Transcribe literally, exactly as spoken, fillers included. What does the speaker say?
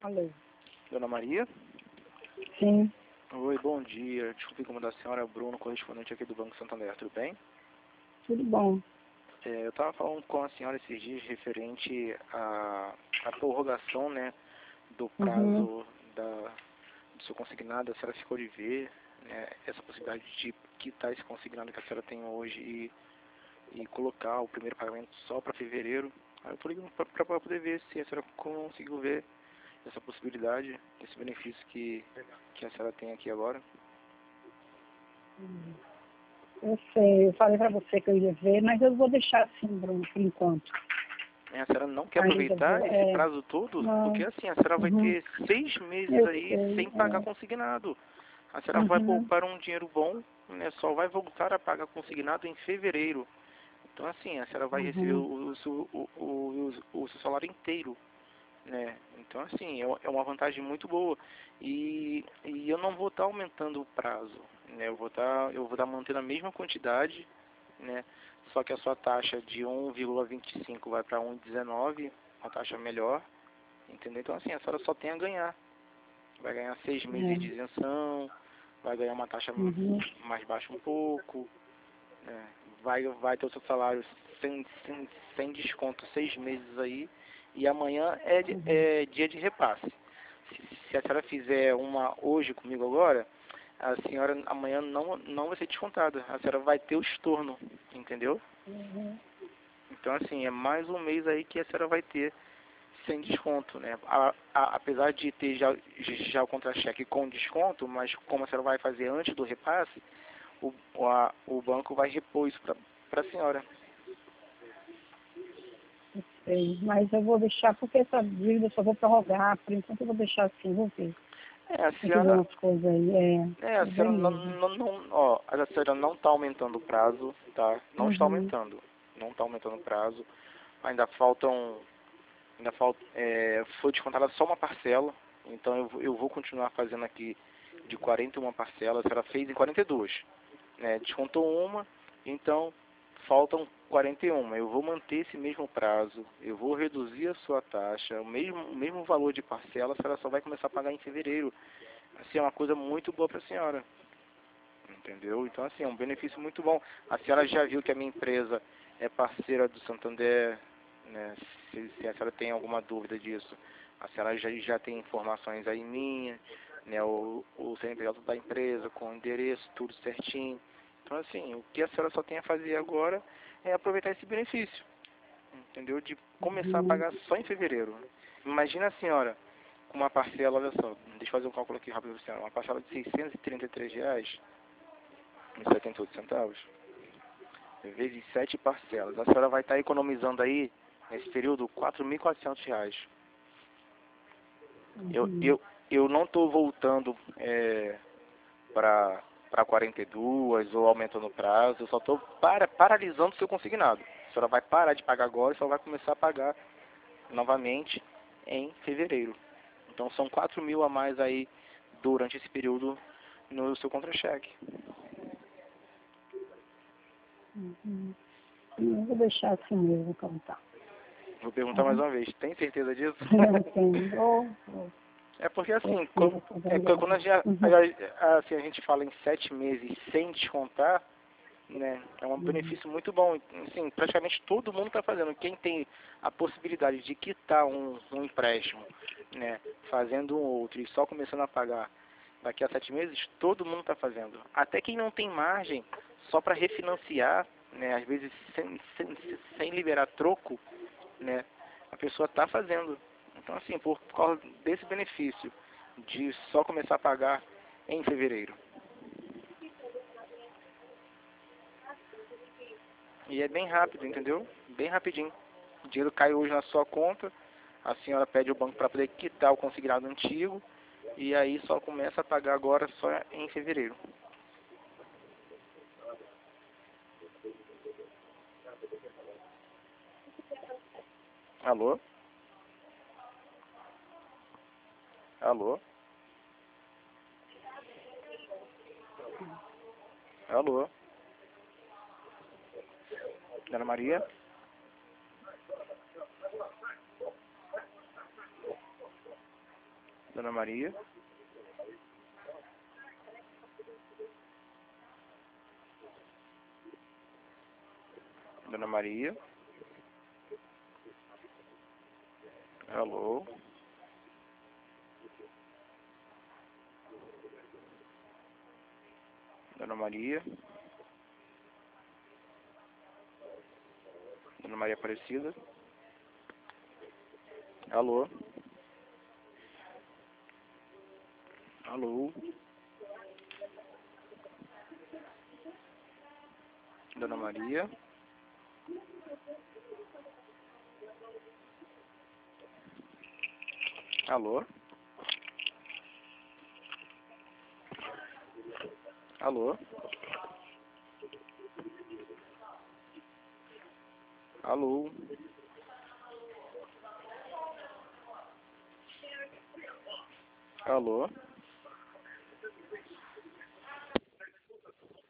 Alô? Dona Maria? Sim, Oi, bom dia. Desculpe incomodar a senhora, Bruno, correspondente aqui do Banco Santander, tudo bem? tudo bom. É, eu estava falando com a senhora esses dias referente à, à prorrogação, né, do Uhum. prazo da, do seu consignado. A senhora ficou de ver, né, essa possibilidade de quitar esse consignado que a senhora tem hoje e, e colocar o primeiro pagamento só para fevereiro. Aí eu estou ligando para poder ver se a senhora conseguiu ver essa possibilidade, esse benefício que, que a senhora tem aqui agora. Eu sei, eu falei pra você que eu ia ver, mas eu vou deixar assim, Bruno, por enquanto. É, a senhora não quer Ainda vou, aproveitar esse é, prazo todo? Porque não, assim, a senhora vai uhum, ter seis meses eu aí sei, sem pagar é, consignado. A senhora vai uhum, poupar um dinheiro bom, né? Só vai voltar a pagar consignado em fevereiro. Então assim, a senhora vai receber uhum, o, o, seu- o, o, o, o seu salário inteiro, né? Então assim, é é uma vantagem muito boa. E, e eu não vou estar aumentando o prazo, né? Eu vou estar, eu vou estar mantendo a mesma quantidade, né? Só que a sua taxa de um vírgula vinte e cinco vai para um vírgula dezenove, uma taxa melhor, entendeu? Então assim, a senhora só tem a ganhar. Vai ganhar seis meses de é, isenção, vai ganhar uma taxa uhum, mais baixa um pouco, né? Vai, vai ter o seu salário sem, sem, sem desconto seis meses aí, e amanhã é, de- uhum, é dia de repasse. Se, se a senhora fizer uma hoje comigo agora, a senhora amanhã não, não vai ser descontada. A senhora vai ter o estorno, entendeu? uhum, Então, assim, é mais um mês aí que a senhora vai ter sem desconto, né? A, a, apesar de ter já, já o contra-cheque com desconto, mas como a senhora vai fazer antes do repasse, o, a, o banco vai repor isso para a senhora. eu sei, mas eu vou deixar, porque essa dívida eu só vou prorrogar, por enquanto eu vou deixar assim, vou ver. É, a Tem que ver senhora, umas coisas aí, é, é, a vou ver senhora não, mesmo. não, não, ó, a senhora não está aumentando o prazo, tá? Não está Uhum, aumentando, não está aumentando o prazo. Ainda faltam, ainda falta, é, foi descontada só uma parcela, então eu, vou- eu vou continuar fazendo aqui de quarenta e uma parcelas. A senhora fez em quarenta e duas, né? Descontou uma, então faltam quarenta e uma. Eu vou manter esse mesmo prazo, eu vou reduzir a sua taxa, o mesmo, o mesmo valor de parcela, a senhora só vai começar a pagar em fevereiro. Assim, é uma coisa muito boa para a senhora, entendeu? Então, assim, é um benefício muito bom. A senhora já viu que a minha empresa é parceira do Santander, né? Se, se a senhora tem alguma dúvida disso, a senhora já, já tem informações aí minha, né? O, o C N P J da empresa, com o endereço, tudo certinho. Então, assim, o que a senhora só tem a fazer agora é aproveitar esse benefício, entendeu? De começar a uhum, pagar só em fevereiro. Imagina a senhora com uma parcela, olha só, deixa eu fazer um cálculo aqui rápido para a senhora, uma parcela de seiscentos e trinta e três reais e setenta e oito centavos, vezes sete parcelas. A senhora vai estar economizando aí, nesse período, quatro mil e quatrocentos reais. Eu, uhum, eu, eu não estou voltando é, para para quarenta e duas ou aumentando o prazo, eu só estou para, paralisando o seu consignado. A senhora vai parar de pagar agora e só vai começar a pagar novamente em fevereiro. Então são quatro mil a mais aí durante esse período no seu contra-cheque. uhum. Eu vou deixar assim mesmo, como tá. Vou perguntar mais Tá? uma vez, tem certeza disso? Eu tenho, vou, vou, É porque vou assim, sim, quando, vou fazer é, mesmo. quando a, gente, Uhum, a, assim, a gente fala em sete meses sem descontar, né, é um uhum, benefício muito bom. Assim, praticamente todo mundo está fazendo. Quem tem a possibilidade de quitar um, um empréstimo, né, fazendo um outro e só começando a pagar daqui a sete meses, todo mundo está fazendo. Até quem não tem margem, só para refinanciar, né, às vezes sem, sem, sem liberar troco, né, a pessoa está fazendo. Então, assim, por causa desse benefício de só começar a pagar em fevereiro. E é bem rápido, entendeu? Bem rapidinho. O dinheiro cai hoje na sua conta, a senhora pede ao banco para poder quitar o consignado antigo, e aí só começa a pagar agora só em fevereiro. Alô? Alô? Alô? Dona Maria? Dona Maria. Dona Maria. Alô. Dona Maria. Dona Maria Aparecida. Alô. Alô. Dona Maria. Alô. Alô. Alô. Alô.